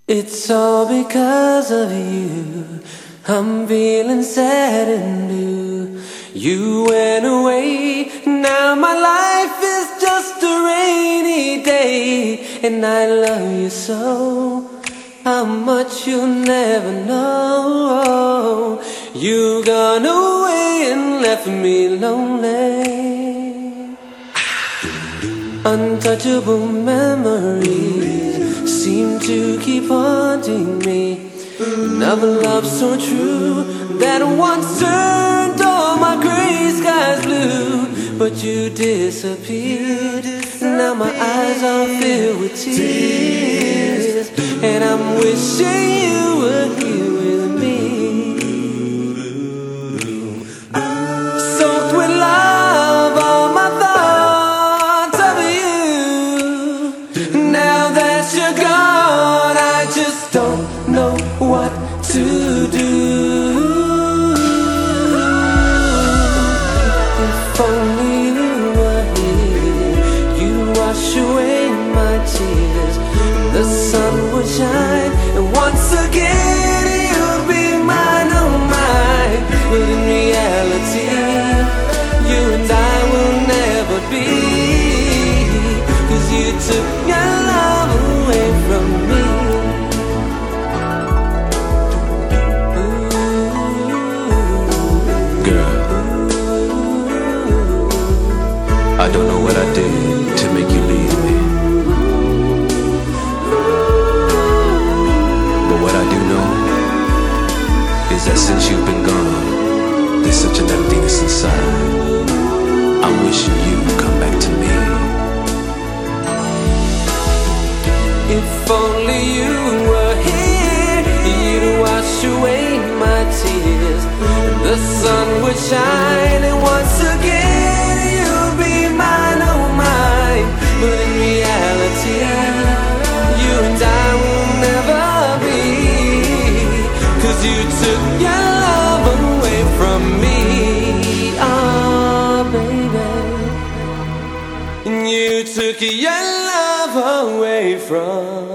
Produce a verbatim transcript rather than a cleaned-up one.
It's all because of you. I'm feeling sad and blue. You went away, now my life is just a rainy day. And I love you so, how much you'll never know. You gone away and left me lonely. Untouchable memories seem to keep haunting me. Another love so true that once turned all my gray skies blue. But you disappeared, now my eyes are filled with tears. And I'm wishing you were here with me, soaked with love, all my thoughts of you. Now that you're gone, I just don't know what to do. If only you were here, you'd wash away my tears. The sun would shine, and once again you'd be mine, oh mine. But in reality, you and I will never be, 'cause you took your love away from me. I don't know what I did to make you leave me, but what I do know is that since you've been gone, there's such an emptiness inside. I'm wishing you'd come back to me. If only you were here, you'd wash away my tears. The sun would shine, and once again you'd be mine, oh mine. But in reality, you and I will never be, 'cause you took your love away from me. Ah, baby, you took your love away from